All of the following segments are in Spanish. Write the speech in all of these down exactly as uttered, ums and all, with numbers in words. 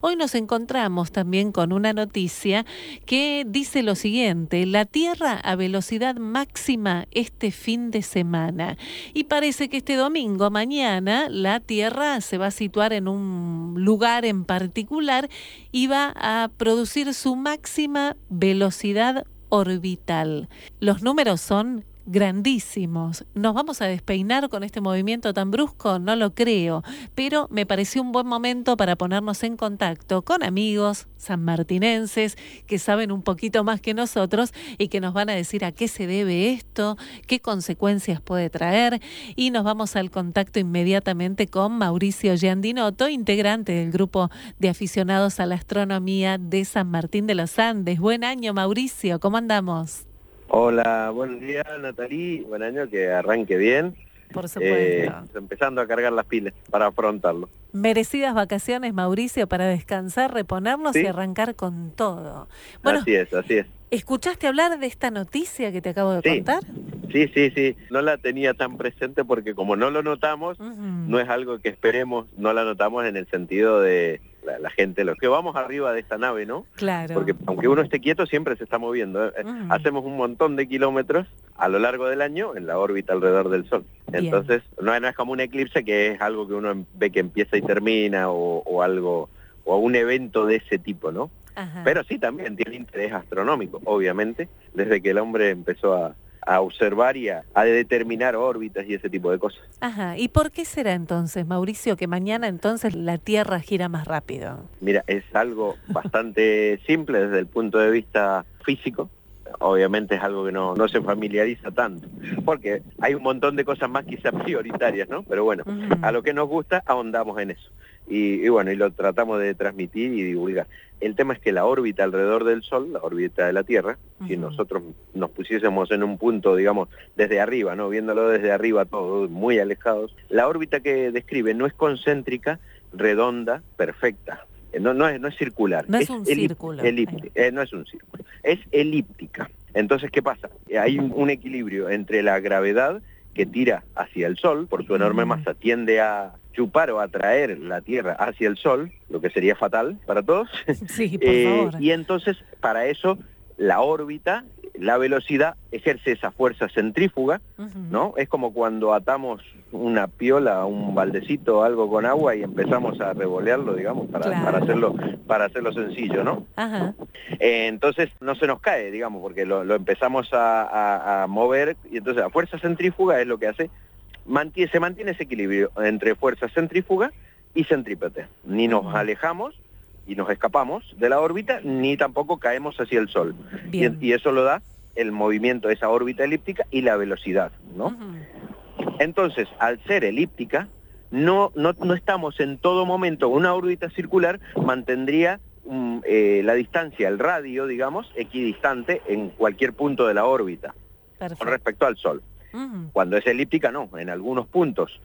hoy nos encontramos también con una noticia que dice lo siguiente: la Tierra a velocidad máxima este fin de semana. Y parece que este domingo, mañana, la Tierra se va a situar en un lugar en particular y va a producir su máxima velocidad orbital. Los números son grandísimos. ¿Nos vamos a despeinar con este movimiento tan brusco? No lo creo, pero me pareció un buen momento para ponernos en contacto con amigos sanmartinenses que saben un poquito más que nosotros y que nos van a decir a qué se debe esto, qué consecuencias puede traer, y nos vamos al contacto inmediatamente con Mauricio Giandinotto, integrante del grupo de aficionados a la astronomía de San Martín de los Andes. Buen año, Mauricio, ¿cómo andamos? Hola, buen día, Natalí, buen año, que arranque bien. Por supuesto. Eh, empezando a cargar las pilas para afrontarlo. Merecidas vacaciones, Mauricio, para descansar, reponernos ¿Sí? y arrancar con todo. Bueno, así es, así es. ¿Escuchaste hablar de esta noticia que te acabo de sí. contar? Sí, sí, sí. No la tenía tan presente porque como no lo notamos, Uh-huh. no es algo que esperemos, no la notamos en el sentido de la, la gente, los que vamos arriba de esta nave, ¿no? Claro. Porque aunque uno esté quieto, siempre se está moviendo. Uh-huh. Hacemos un montón de kilómetros a lo largo del año en la órbita alrededor del Sol. Bien. Entonces, no, no es como un eclipse, que es algo que uno ve que empieza y termina, o, o algo, o un evento de ese tipo, ¿no? Ajá. Pero sí, también tiene interés astronómico, obviamente, desde que el hombre empezó a, a observar y a, a determinar órbitas y ese tipo de cosas. Ajá. ¿Y por qué será entonces, Mauricio, que mañana entonces la Tierra gira más rápido? Mira, es algo bastante simple desde el punto de vista físico. Obviamente es algo que no, no se familiariza tanto, porque hay un montón de cosas más quizás prioritarias, ¿no? Pero bueno, uh-huh. a lo que nos gusta ahondamos en eso. Y, y bueno, y lo tratamos de transmitir y divulgar. El tema es que la órbita alrededor del Sol, la órbita de la Tierra, uh-huh. si nosotros nos pusiésemos en un punto, digamos, desde arriba, ¿no? Viéndolo desde arriba todo, muy alejados, la órbita que describe no es concéntrica, redonda, perfecta. No, no, es, no es circular. No es, es un círculo. Elíptica, eh, no es un círculo. Es elíptica. Entonces, ¿qué pasa? Hay un, un equilibrio entre la gravedad que tira hacia el Sol, por su enorme mm. masa, tiende a chupar o atraer la Tierra hacia el Sol, lo que sería fatal para todos. Sí, por eh, favor. Y entonces, para eso, la órbita, la velocidad, ejerce esa fuerza centrífuga, uh-huh. ¿no? Es como cuando atamos una piola a un baldecito o algo con agua y empezamos a revolearlo, digamos, para, claro. para hacerlo para hacerlo sencillo, ¿no? Ajá. Eh, entonces no se nos cae, digamos, porque lo, lo empezamos a, a, a mover, y entonces la fuerza centrífuga es lo que hace, mantiene, se mantiene ese equilibrio entre fuerza centrífuga y centrípete. Ni nos uh-huh. alejamos y nos escapamos de la órbita, ni tampoco caemos hacia el Sol. Y, y eso lo da el movimiento de esa órbita elíptica y la velocidad, ¿no? Uh-huh. Entonces, al ser elíptica, no, no, no estamos en todo momento, una órbita circular mantendría um, eh, la distancia, el radio, digamos, equidistante en cualquier punto de la órbita. Perfecto. Con respecto al Sol. Uh-huh. Cuando es elíptica, no, en algunos puntos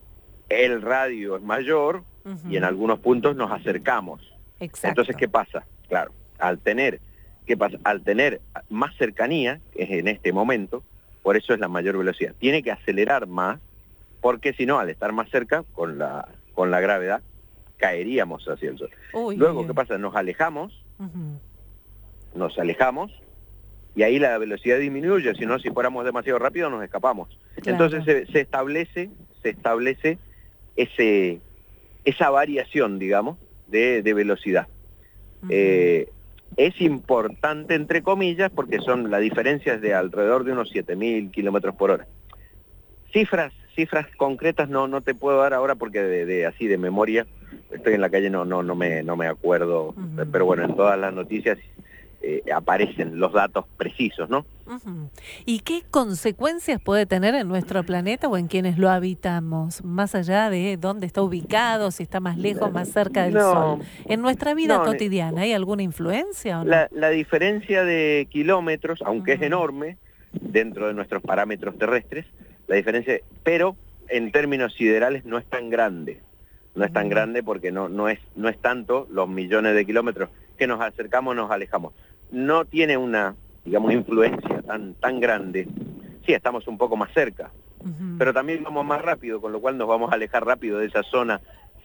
el radio es mayor uh-huh. y en algunos puntos nos acercamos. Exacto. Entonces, ¿qué pasa? Claro, al tener, ¿qué pasa? Al tener más cercanía, que es en este momento, por eso es la mayor velocidad. Tiene que acelerar más, porque si no, al estar más cerca, con la, con la gravedad, caeríamos hacia el Sol. Uy, Luego, uy. ¿qué pasa? Nos alejamos, uh-huh. nos alejamos, y ahí la velocidad disminuye, si no, si fuéramos demasiado rápido, nos escapamos. Claro. Entonces se, se establece, se establece ese, esa variación, digamos, De, de velocidad. Uh-huh. Eh, es importante, entre comillas, porque son la diferencia es de alrededor de unos siete mil kilómetros por hora. Cifras, cifras concretas no, no te puedo dar ahora porque de, de así de memoria, estoy en la calle, no, no, no, me, no me acuerdo, uh-huh. pero bueno, en todas las noticias eh, aparecen los datos precisos, ¿no? Uh-huh. ¿Y qué consecuencias puede tener en nuestro planeta o en quienes lo habitamos? Más allá de dónde está ubicado, si está más lejos, más cerca del no, Sol. ¿En nuestra vida no, cotidiana hay alguna influencia o no? La, la diferencia de kilómetros, aunque uh-huh. es enorme, dentro de nuestros parámetros terrestres, la diferencia, pero en términos siderales no es tan grande. No es tan uh-huh. grande porque no, no, es, no es tanto los millones de kilómetros que nos acercamos, nos alejamos. No tiene una, digamos, influencia tan, tan grande. Sí, estamos un poco más cerca, uh-huh. pero también vamos más rápido, con lo cual nos vamos a alejar rápido de esa zona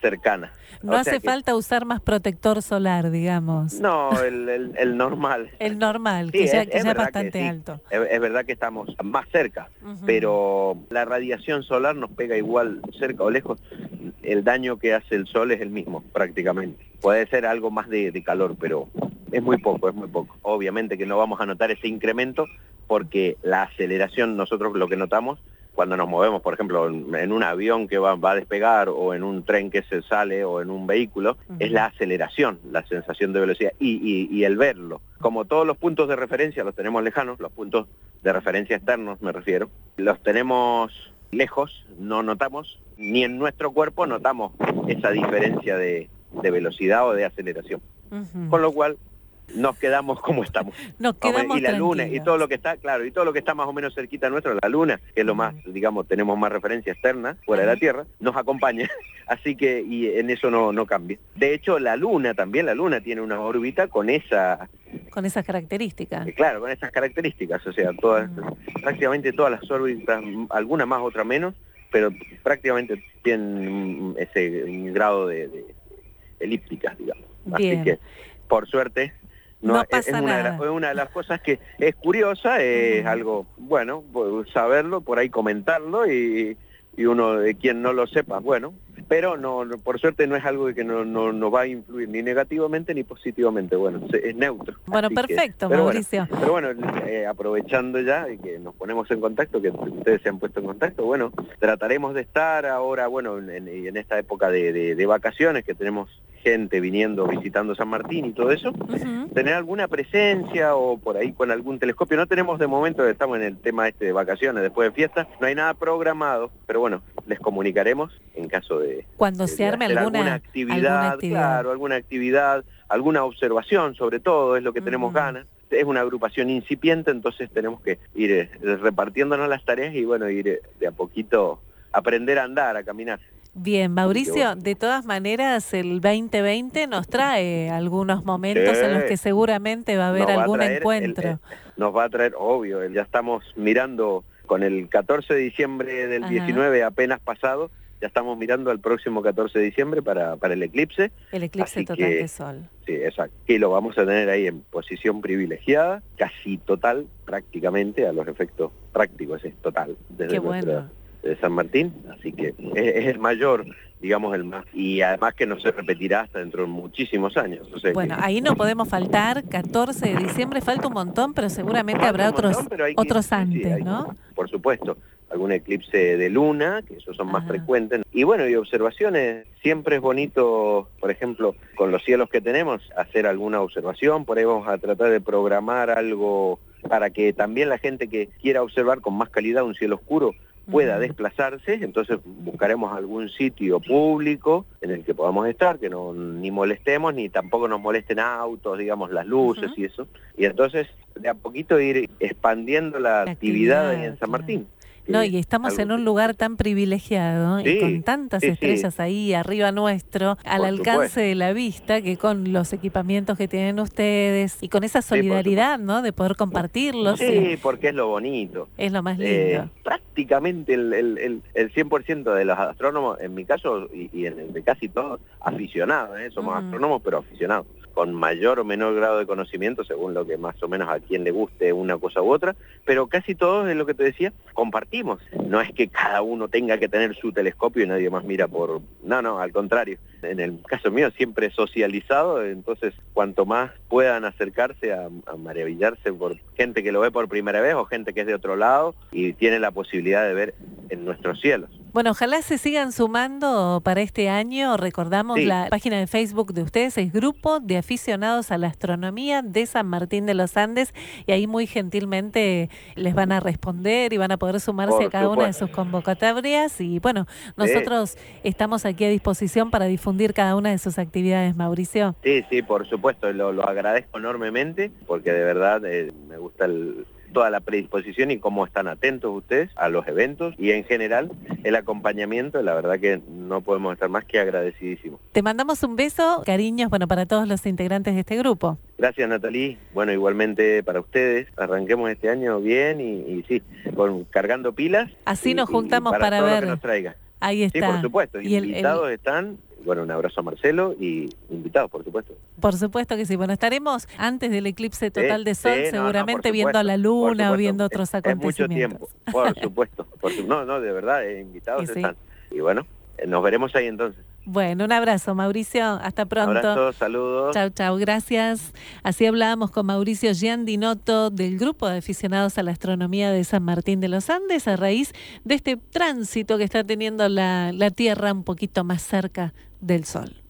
cercana. No o hace sea que, falta usar más protector solar, digamos. No, el, el, el normal. El normal, Sí, que ya, es, que es ya es verdad bastante que sí. alto. Es, es verdad que estamos más cerca, Uh-huh. pero la radiación solar nos pega igual, cerca o lejos. El daño que hace el sol es el mismo, prácticamente. Puede ser algo más de, de calor, pero es muy poco, es muy poco. Obviamente que no vamos a notar ese incremento porque la aceleración, nosotros lo que notamos cuando nos movemos, por ejemplo, en un avión que va, va a despegar o en un tren que se sale o en un vehículo, uh-huh. es la aceleración, la sensación de velocidad y, y, y el verlo. Como todos los puntos de referencia los tenemos lejanos, los puntos de referencia externos me refiero, los tenemos lejos, no notamos, ni en nuestro cuerpo notamos esa diferencia de, de velocidad o de aceleración. Uh-huh. Con lo cual, nos quedamos como estamos. Nos quedamos y la tranquilos. luna, y todo lo que está, claro, y todo lo que está más o menos cerquita nuestro, la luna, que es lo más, digamos, tenemos más referencia externa, fuera uh-huh. de la Tierra, nos acompaña. Así que, y en eso no, no cambia. De hecho, la luna también, la luna tiene una órbita con esa... Con esas características. Eh, claro, con esas características, o sea, todas, uh-huh. prácticamente todas las órbitas, alguna más, otra menos, pero prácticamente tienen ese grado de, de elípticas, digamos. Bien. Así que, por suerte... No, no pasa es, una nada. de la, una de las cosas que es curiosa, es uh-huh. algo, bueno, saberlo, por ahí comentarlo y, y uno de quien no lo sepa, bueno, pero no, no por suerte no es algo que no, no, no va a influir ni negativamente ni positivamente, bueno, es neutro. Bueno, Así perfecto, que, pero Mauricio. Bueno, pero bueno, eh, aprovechando ya y que nos ponemos en contacto, que ustedes se han puesto en contacto, bueno, trataremos de estar ahora, bueno, en, en esta época de, de, de vacaciones que tenemos gente viniendo, visitando San Martín y todo eso, uh-huh. tener alguna presencia o por ahí con algún telescopio. No tenemos de momento, estamos en el tema este de vacaciones, después de fiestas, no hay nada programado, pero bueno, les comunicaremos en caso de... Cuando de, se arme de alguna, alguna, actividad, alguna actividad, claro, alguna actividad, alguna observación sobre todo, es lo que uh-huh. tenemos ganas. Es una agrupación incipiente, entonces tenemos que ir eh, repartiéndonos las tareas y bueno, ir eh, de a poquito, aprender a andar, a caminar. Bien, Mauricio, de todas maneras el veinte veinte nos trae algunos momentos sí. en los que seguramente va a haber va algún a encuentro. El, el, nos va a traer, obvio, ya estamos mirando con el catorce de diciembre del Ajá. diecinueve apenas pasado, ya estamos mirando al próximo catorce de diciembre para, para el eclipse. El eclipse Así total que, de sol. Sí, exacto. Y lo vamos a tener ahí en posición privilegiada, casi total, prácticamente, a los efectos prácticos, es total. Desde Qué nuestra, bueno. de San Martín, así que es, es el mayor, digamos el más, y además que no se repetirá hasta dentro de muchísimos años. O sea bueno, que, ahí no podemos faltar, catorce de diciembre, falta un montón, pero seguramente falta habrá otros, montón, pero hay otros que, antes, sí, hay, ¿no? Por supuesto, algún eclipse de luna, que esos son Ajá. más frecuentes, y bueno, y observaciones, siempre es bonito, por ejemplo, con los cielos que tenemos, hacer alguna observación, por ahí vamos a tratar de programar algo para que también la gente que quiera observar con más calidad un cielo oscuro, pueda desplazarse, entonces buscaremos algún sitio público en el que podamos estar, que no ni molestemos, ni tampoco nos molesten autos, digamos, las luces uh-huh. y eso, y entonces de a poquito ir expandiendo la, la actividad, actividad en San Martín. No, y estamos en un lugar tan privilegiado sí, y con tantas sí, estrellas sí. ahí arriba nuestro, al por alcance supuesto. de la vista, que con los equipamientos que tienen ustedes y con esa solidaridad, sí, ¿no? De poder compartirlos. Sí, y... porque es lo bonito. Es lo más lindo. Eh, prácticamente el, el, el, el cien por ciento de los astrónomos, en mi caso, y, y en el de casi todos, aficionados, ¿eh? Somos uh-huh. astrónomos, pero aficionados, con mayor o menor grado de conocimiento, según lo que más o menos a quien le guste una cosa u otra, pero casi todos, es lo que te decía, compartimos. No es que cada uno tenga que tener su telescopio y nadie más mira por... No, no, al contrario. En el caso mío siempre socializado, entonces cuanto más puedan acercarse a, a maravillarse por gente que lo ve por primera vez o gente que es de otro lado y tiene la posibilidad de ver en nuestros cielos. Bueno, ojalá se sigan sumando para este año. Recordamos sí. la página de Facebook de ustedes, es Grupo de Aficionados a la Astronomía de San Martín de los Andes, y ahí muy gentilmente les van a responder y van a poder sumarse Por a cada supuesto. una de sus convocatorias. Y bueno, nosotros sí. estamos aquí a disposición para difundir cada una de sus actividades, Mauricio. Sí, sí, por supuesto, lo, lo agradezco enormemente, porque de verdad eh, me gusta el... toda la predisposición y cómo están atentos ustedes a los eventos y en general el acompañamiento, la verdad que no podemos estar más que agradecidísimos. Te mandamos un beso, cariños, bueno, para todos los integrantes de este grupo. Gracias, Natalie. Bueno, igualmente para ustedes. Arranquemos este año bien y, y sí, con, cargando pilas. Así y, nos juntamos para, para todo ver. Lo que nos traiga. Ahí está. Sí, por supuesto. Y el- Invitados el- están. Bueno, un abrazo a Marcelo y invitados, por supuesto. Por supuesto que sí. Bueno, estaremos antes del eclipse total Sí, de sol, sí, no, no, seguramente por viendo supuesto, la por luna o supuesto. viendo otros Es- Es mucho acontecimientos. tiempo, por supuesto. Por su- no, no, de verdad, eh, invitados Y sí. están. Y bueno, eh, nos veremos ahí entonces. Bueno, un abrazo, Mauricio. Hasta pronto. Abrazo, saludos. Chau, chau, gracias. Así hablábamos con Mauricio Giandinotto del grupo de aficionados a la astronomía de San Martín de los Andes a raíz de este tránsito que está teniendo la, la Tierra un poquito más cerca del Sol.